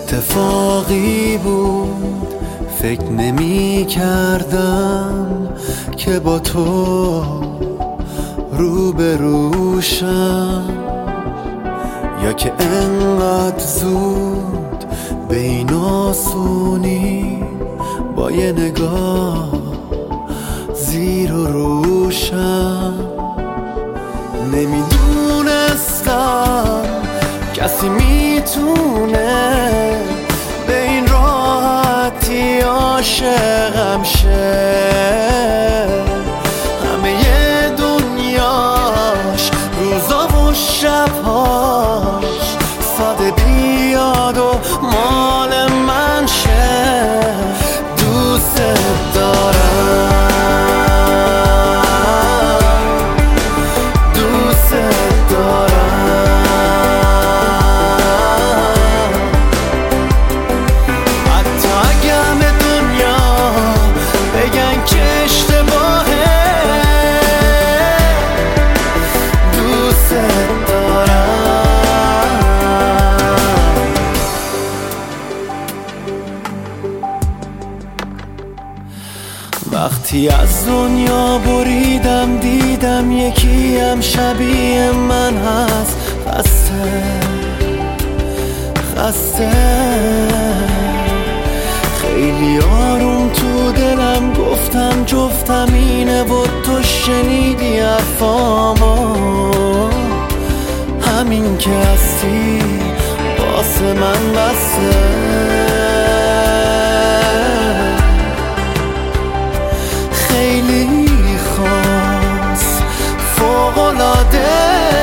اتفاقی بود، فکر نمی کردم که با تو روبروشم، یا که انقدر زود به این آسونی با یه نگاه زیر و روشم. نمیدونستم کسی میتونه به این راحتی عاشقم شه، همه دنیاش روزا و شبهاش ساده بیاد و مال من شه. دوست دارم، دوست دارم، حتی اگه همه دنیا بگن که اشتباهه. دوست دارم. وقتی از دنیا بریدم دیدم یکی هم شبیه من هست، خسته خیلی آروم تو دلم گفتم جفتم اینه و تو شنیدی حرفامو. همین که هستی واسه من بسه. خیلی خاص فوق‌العاده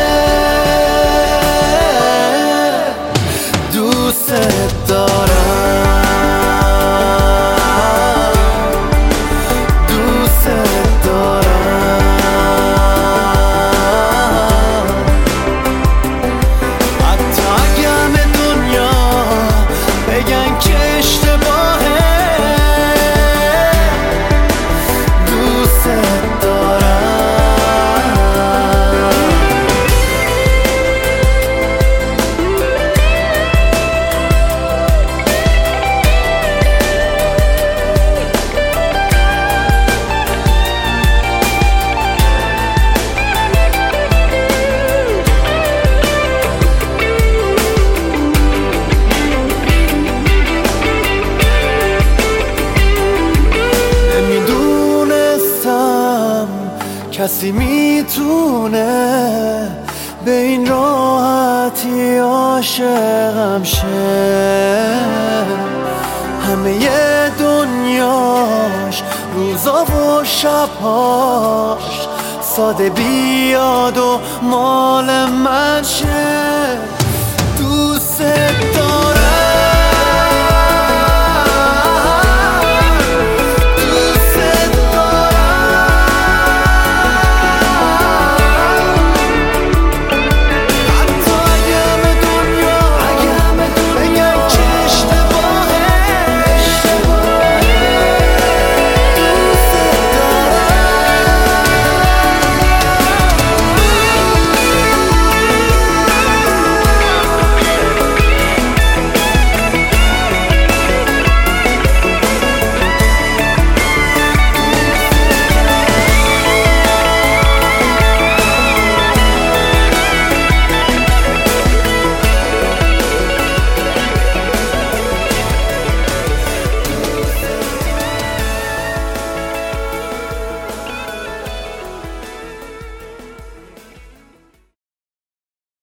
دوست دارم، دوست دارم، حتی اگه همه دنیا بگن که اشتباهه. دوست کسی میتونه به این راحتی عاشقم شه، همه دنیاش روزا و شبهاش ساده بیاد و مال من شه. دوست دارم.